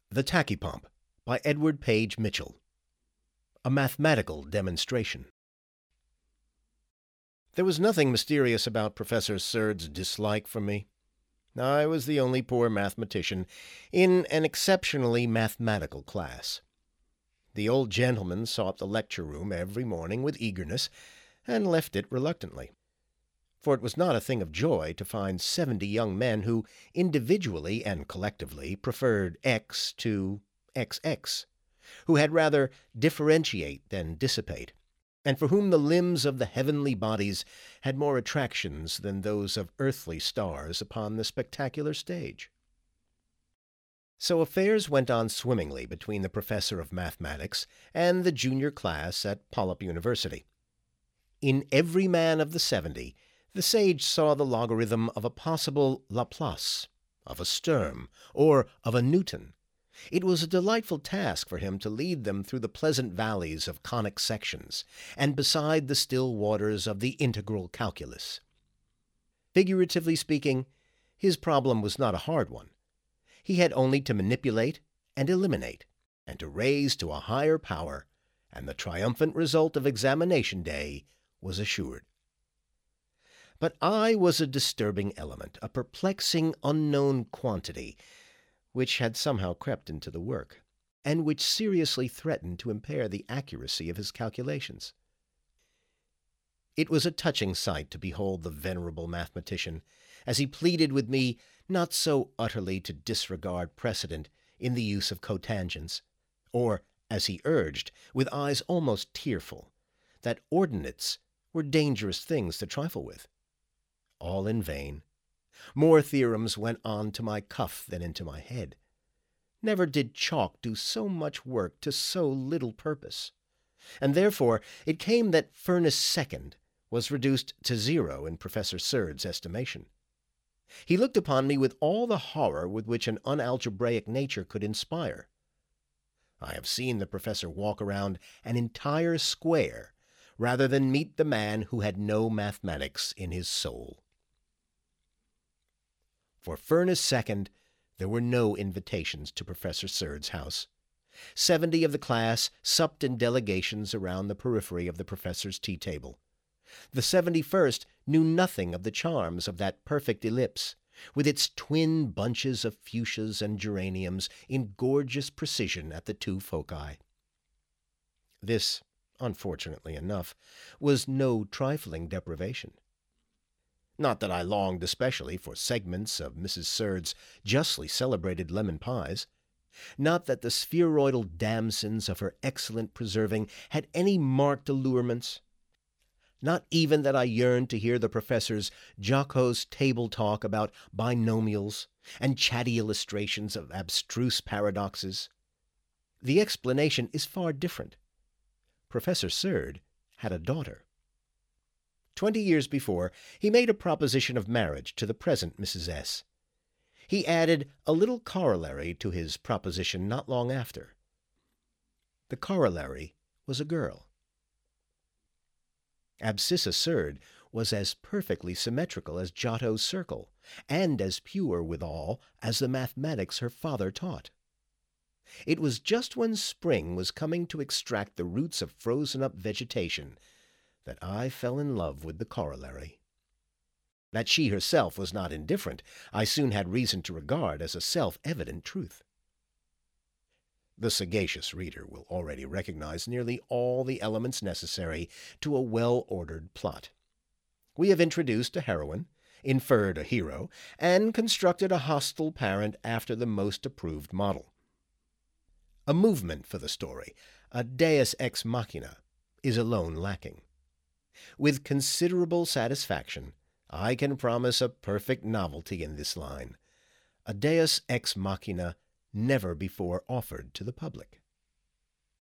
The Tachypump by Edward Page Mitchell. A mathematical demonstration. There was nothing mysterious about Professor Surd's dislike for me. I was the only poor mathematician in an exceptionally mathematical class. The old gentleman sought the lecture room every morning with eagerness, and left it reluctantly. For it was not a thing of joy to find 70 young men who individually and collectively preferred X to XX, who had rather differentiate than dissipate, and for whom the limbs of the heavenly bodies had more attractions than those of earthly stars upon the spectacular stage. So affairs went on swimmingly between the professor of mathematics and the junior class at Pollup University. In every man of the 70, the sage saw the logarithm of a possible Laplace, of a Sturm, or of a Newton. It was a delightful task for him to lead them through the pleasant valleys of conic sections, and beside the still waters of the integral calculus. Figuratively speaking, his problem was not a hard one. He had only to manipulate and eliminate, and to raise to a higher power, and the triumphant result of examination day was assured. But I was a disturbing element, a perplexing unknown quantity, which had somehow crept into the work, and which seriously threatened to impair the accuracy of his calculations. It was a touching sight to behold the venerable mathematician, as he pleaded with me not so utterly to disregard precedent in the use of cotangents, or, as he urged, with eyes almost tearful, that ordinates were dangerous things to trifle with. All in vain. More theorems went on to my cuff than into my head. Never did chalk do so much work to so little purpose. And therefore it came that Furness Second was reduced to 0 in Professor Surd's estimation. He looked upon me with all the horror with which an unalgebraic nature could inspire. I have seen the professor walk around an entire square rather than meet the man who had no mathematics in his soul. For Furness Second, there were no invitations to Professor Surd's house. 70 of the class supped in delegations around the periphery of the professor's tea-table. The 71st knew nothing of the charms of that perfect ellipse, with its twin bunches of fuchsias and geraniums in gorgeous precision at the two foci. This, unfortunately enough, was no trifling deprivation. Not that I longed especially for segments of Mrs. Surd's justly celebrated lemon pies. Not that the spheroidal damsons of her excellent preserving had any marked allurements. Not even that I yearned to hear the professor's jocose table talk about binomials and chatty illustrations of abstruse paradoxes. The explanation is far different. Professor Surd had a daughter. 20 years before, he made a proposition of marriage to the present Mrs. S. He added a little corollary to his proposition not long after. The corollary was a girl. Abscissa Surd was as perfectly symmetrical as Giotto's circle, and as pure withal as the mathematics her father taught. It was just when spring was coming to extract the roots of frozen-up vegetation that I fell in love with the corollary. That she herself was not indifferent, I soon had reason to regard as a self-evident truth. The sagacious reader will already recognize nearly all the elements necessary to a well-ordered plot. We have introduced a heroine, inferred a hero, and constructed a hostile parent after the most approved model. A movement for the story, a deus ex machina, is alone lacking. With considerable satisfaction, I can promise a perfect novelty in this line, a deus ex machina never before offered to the public.